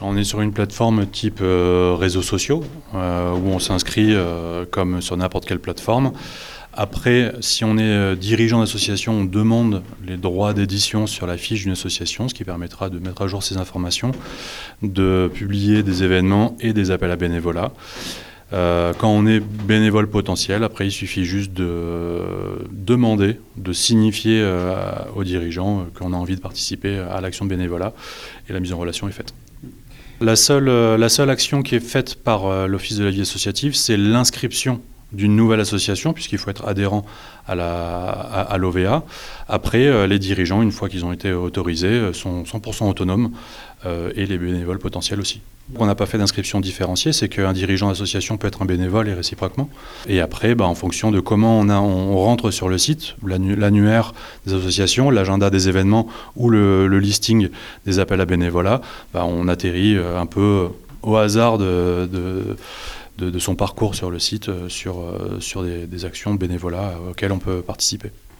On est sur une plateforme type réseaux sociaux, où on s'inscrit comme sur n'importe quelle plateforme. Après, si on est dirigeant d'association, on demande les droits d'édition sur la fiche d'une association, ce qui permettra de mettre à jour ces informations, de publier des événements et des appels à bénévolat. Quand on est bénévole potentiel, après il suffit juste de demander, de signifier aux dirigeants qu'on a envie de participer à l'action de bénévolat et la mise en relation est faite. La seule action qui est faite par l'Office de la vie associative, c'est l'inscription d'une nouvelle association, puisqu'il faut être adhérent à l'OVA. Après, les dirigeants, une fois qu'ils ont été autorisés, sont 100% autonomes et les bénévoles potentiels aussi. On n'a pas fait d'inscription différenciée, c'est qu'un dirigeant d'association peut être un bénévole et réciproquement. Et après, en fonction de comment on rentre sur le site, l'annuaire des associations, l'agenda des événements ou le listing des appels à bénévolat, on atterrit un peu au hasard de son parcours sur le site, sur des actions de bénévolat auxquelles on peut participer.